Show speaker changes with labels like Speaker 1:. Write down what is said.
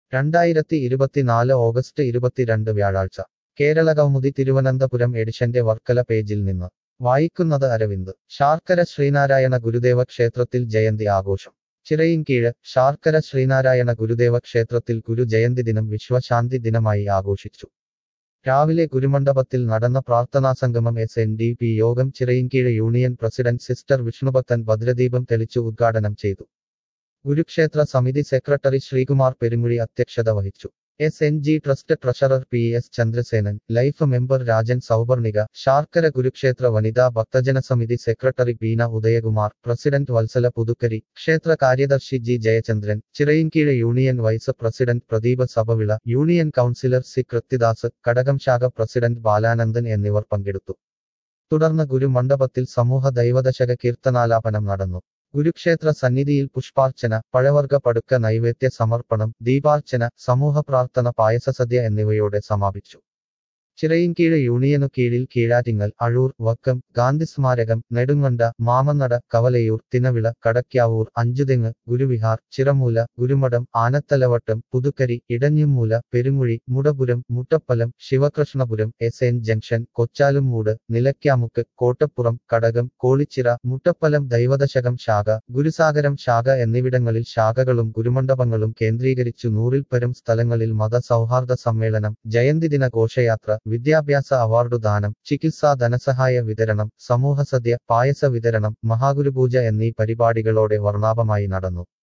Speaker 1: 2024 August 22 വ്യാഴാഴ്ച കേരളകൗമുദി തിരുവനന്തപുരം എഡിഷന്റെ വർക്കല പേജിൽ നിന്ന് വായിക്കുന്നത് അരവിന്ദ്. ശാർക്കര ശ്രീനാരായണ ഗുരുദേവ ക്ഷേത്രത്തിൽ ജയന്തി ആഘോഷം. ചിറയിൻകീഴ്. ശാർക്കര ശ്രീനാരായണ ഗുരുദേവ ക്ഷേത്രത്തിൽ ഗുരു ജയന്തി ദിനം വിശ്വശാന്തി ദിനമായി ആഘോഷിച്ചു. രാവിലെ ഗുരുമണ്ഡപത്തിൽ നടന്ന പ്രാർത്ഥനാസംഗമം SNDP യോഗം Chirayinkeezhu union president sister Vishnubhakthan ഭദ്രദീപം തെളിച്ചു ഉദ്ഘാടനം ചെയ്തു. ഗുരുക്ഷേത്ര സമിതി സെക്രട്ടറി ശ്രീകുമാർ പെരുങ്ങുഴി അധ്യക്ഷത വഹിച്ചു. SNG trust treasurer PS Chandrasenan, life member Rajan Souparnika, Sharkara Gurukshetra വനിതാ ഭക്തജനസമിതി സെക്രട്ടറി ബീന ഉദയകുമാർ, പ്രസിഡന്റ് വത്സല പുതുക്കരി, ക്ഷേത്ര കാര്യദർശി G Jayachandran, Chirayinkeezhu union vice president Pradeepa Sabhavila, union councillor C Krithyadas, Kadakam ശാഖ പ്രസിഡന്റ് ബാലാനന്ദൻ എന്നിവർ പങ്കെടുത്തു. തുടർന്ന് ഗുരുമണ്ഡപത്തിൽ സമൂഹ ദൈവദശക കീർത്തനാലാപനം നടന്നു. ഗുരുക്ഷേത്ര സന്നിധിയിൽ പുഷ്പാർച്ചന, പഴവർഗ പടുക്ക നൈവേദ്യ സമർപ്പണം, ദീപാർച്ചന, സമൂഹ പ്രാർത്ഥന, പായസസദ്യ എന്നിവയോടെ സമാപിച്ചു. ചിറയിൻകീഴ് യൂണിയനു കീഴിൽ കീഴാറ്റിങ്ങൽ, അഴൂർ, വക്കം, ഗാന്ധി സ്മാരകം, നെടുങ്കണ്ട, മാമന്നട, കവലയൂർ, തിനവിള, കടയ്ക്കാവൂർ, അഞ്ചുതെങ്ങ്, ഗുരുവിഹാർ, ചിറമൂല, ഗുരുമഠം, ആനത്തലവട്ടം, പുതുക്കരി, ഇടഞ്ഞിമൂല, പെരുങ്ങുഴി, മുടപുരം, മുട്ടപ്പലം, ശിവകൃഷ്ണപുരം, SN ജംഗ്ഷൻ, കൊച്ചാലുംമൂട്, നിലയ്ക്കാമുക്ക്, കോട്ടപ്പുറം, കടകം, കോളിച്ചിറ, മുട്ടപ്പലം ദൈവദശകം ശാഖ, ഗുരുസാഗരം ശാഖ എന്നിവിടങ്ങളിൽ ശാഖകളും ഗുരുമണ്ഡപങ്ങളും കേന്ദ്രീകരിച്ചു 100-ൽ പരം സ്ഥലങ്ങളിൽ മത സൗഹാർദ്ദ സമ്മേളനം, ജയന്തിദിന ഘോഷയാത്ര, വിദ്യാഭ്യാസ അവാർഡു ദാനം, ചികിത്സാ ധനസഹായ വിതരണം, സമൂഹസദ്യ, പായസ വിതരണം, മഹാഗുരുപൂജ എന്നീ പരിപാടികളോടെ വർണ്ണാഭമായി നടന്നു.